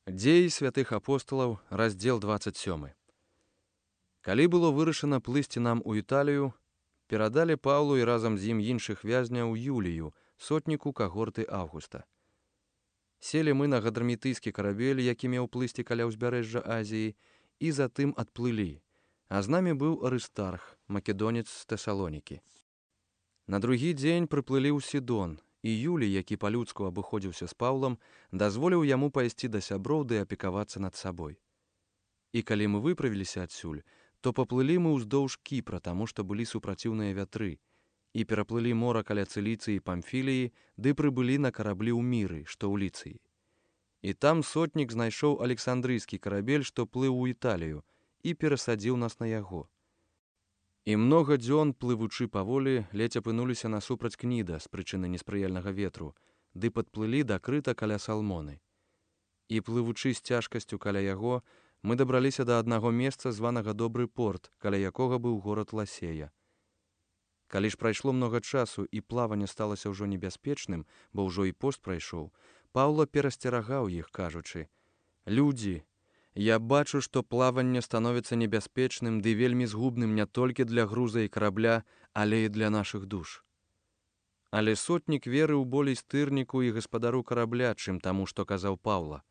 Дзеі святых апосталаў, раздзел 27. Калі было вырашана плысці нам у Італію, перадалі Паўлу і разам з ім іншых вязняў Юлію, сотніку кагорты Аўгуста. Селі мы на гадрамітыйскі карабель, які меў плысці каля ўзбярэжжа Азіі, і затым адплылі, а з намі быў Арыстарх, македонец з Тэсалонікі. На другі дзень прыплылі ў Сідон, і Юлій, які па-людску абыходзіўся з Паўлам, дазволіў яму пайсці да сяброў ды апекавацца над сабой. І калі мы выправіліся адсюль, то паплылі мы ўздоўж Кіпра, таму што былі супраціўныя вятры, і пераплылі мора каля Цыліцыі і Памфіліі, ды прыбылі на караблі ў Міры, што ў Ліцыі. І там сотнік знайшоў Александрыйскі карабель, што плыў у Італію, і перасадзіў нас на яго. І многа дзён, плывучы паволі, ледзь апынуліся насупраць Кніда з прычыны неспрыяльнага ветру, ды падплылі да Крыта каля Салмоны. І плывучы з цяжкасцю каля яго, мы дабраліся да аднаго месца, званага Добры порт, каля якога быў горад Ласея. Калі ж прайшло многа часу і плаванне сталася ўжо небяспечным, бо ўжо і пост прайшоў, Паўла перасцерагаў іх, кажучы: «Людзі, я бачу, што плаванне становіцца небяспечным ды вельмі згубным не толькі для груза і карабля, але і для нашых душ». Але сотнік верыў болей стырніку і гаспадару карабля, чым таму, што казаў Паўла.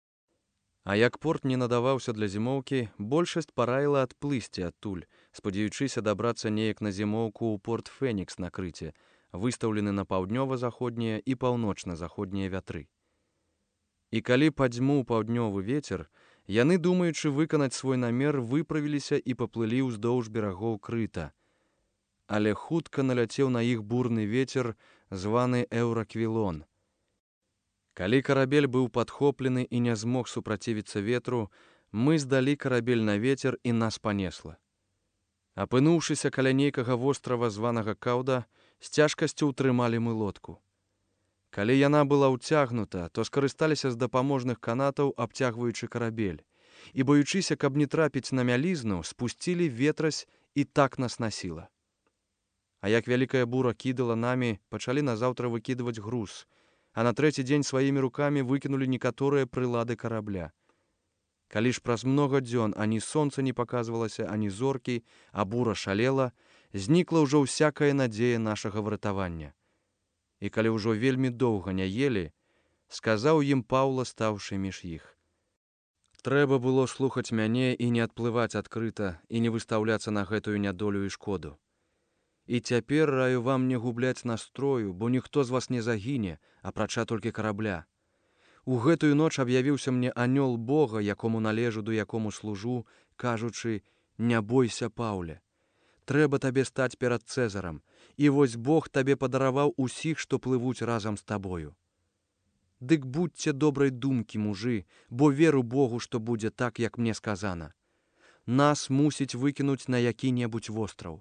А як порт не надаваўся для зімоўкі, большасць параіла адплысці адтуль, спадзяючыся дабрацца неяк на зімоўку ў порт Фенікс на Крыце, выстаўлены на паўднёва-заходнія і паўночна-заходнія вятры. І калі падзьмуў паўднёвы вецер, яны, думаючы выканаць свой намер, выправіліся і паплылі ўздоўж берагоў Крыта. Але хутка наляцеў на іх бурны вецер, званы Еўраквілон. Калі карабель быў падхоплены і не змог супрацівіцца ветру, мы здалі карабель на вецер і нас панесла. Апынуўшыся каля нейкага вострава, званага Каўда, з цяжкасцю ўтрымалі мы лодку. Калі яна была ўцягнута, то скарысталіся з дапаможных канатаў, абцягваючы карабель, і, боючыся, каб не трапіць на мялізну, спусцілі ветразь і так нас насіла. А як вялікая бура кідала намі, пачалі назаўтра выкідваць груз, а на трэці дзень сваімі рукамі выкінулі некаторыя прылады карабля. Калі ж праз многа дзён ані сонца не паказвалася, ані зоркі, а бура шалела, знікла ўжо ўсякая надзея нашага выратавання. І калі ўжо вельмі доўга не елі, сказаў ім Паўла, стаўшы між іх: «Трэба было слухаць мяне і не адплываць адкрыта, і не выстаўляцца на гэтую нядолю і шкоду. І цяпер раю вам не губляць настрою, бо ніхто з вас не загіне, апрача толькі карабля. У гэтую ноч аб'явіўся мне анёл Бога, якому належу, до якому служу, кажучы: не бойся, Паўле. Трэба табе стаць перад Цэзарам, і вось Бог табе падараваў усіх, што плывуць разам з табою. Дык будьце добрай думкі, мужы, бо веру Богу, што будзе так, як мне сказана. Нас мусіць выкінуць на які-небудзь востраў».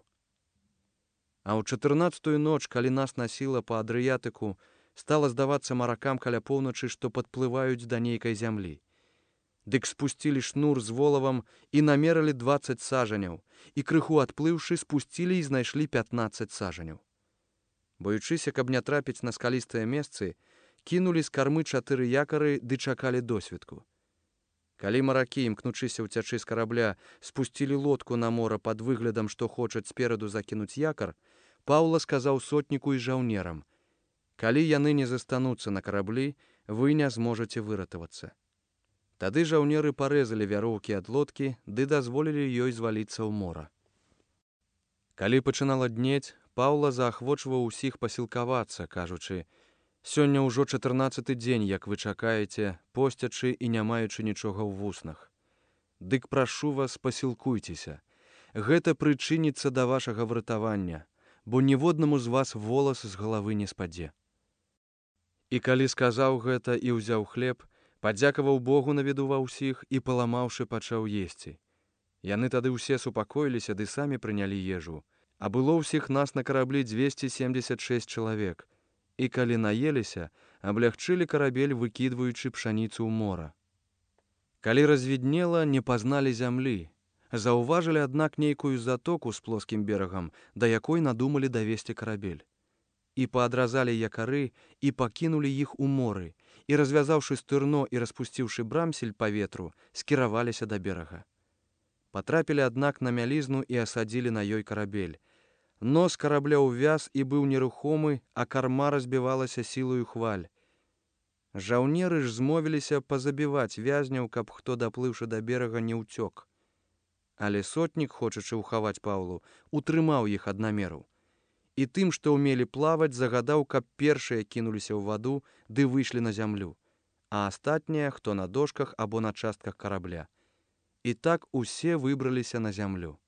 А ў 14-ю ноч, калі нас насіла па Адрыятыку, стала здавацца маракам каля поўначы, што падплываюць да нейкай зямлі. Дык спусцілі шнур з волавам і намерылі 20 сажаняў, і крыху адплыўшы, спусцілі і знайшлі 15 сажаняў. Боючыся, каб не трапіць на скалістыя месцы, кінулі з кармы 4 якары ды чакалі досвітку. Калі маракі, імкнучыся ўцячы з карабля, спусцілі лодку на мора пад выглядам, што хочуць спераду закінуць якар, Паўла сказаў сотніку і жаўнерам: «Калі яны не застануцца на караблі, вы не зможаце выратавацца». Тады жаўнеры парэзалі вяроўкі ад лодкі ды дазволілі ёй зваліцца ў мора. Калі пачынала днець, Паўла заахвочваў усіх пасілкавацца, кажучы: «Сёння ўжо 14-ы дзень, як вы чакаеце, посцячы і не маючы нічога ў вуснах. Дык прашу вас, пасілкуйцеся. Гэта прычыніцца да вашага выратавання, бо ніводнаму з вас волас з галавы не спадзе». І калі сказаў гэта і ўзяў хлеб, падзякаваў Богу на віду ва ўсіх і, паламаўшы, пачаў есці. Яны тады ўсе супакоіліся ды самі прынялі ежу, а было ўсіх нас на караблі 276 чалавек. І калі наеліся, аблягчылі карабель, выкідваючы пшаніцу ў мора. Калі развіднела, не пазналі зямлі. Заўважылі, аднак, нейкую затоку з плоскім берагам, да якой надумалі давесці карабель. і паадразалі якары, і пакінулі іх у моры, і, развязаўшы стырно і распусціўшы брамсель па ветру, скіраваліся да берага. Патрапілі, аднак, на мялізну і асадзілі на ёй карабель. Нос карабля ўвяз і быў нерухомы, а карма разбівалася сілаю хваль. Жаўнеры ж змовіліся пазабіваць вязняў, каб хто, даплыўшы да берага, не ўцёк. Але сотнік, хочучы ўхаваць Паўлу, утрымаў іх ад намеру. І тым, што ўмелі плаваць, загадаў, каб першыя кінуліся ў ваду ды выйшлі на зямлю, а астатнія, хто на дошках або на частках карабля. І так усе выбраліся на зямлю.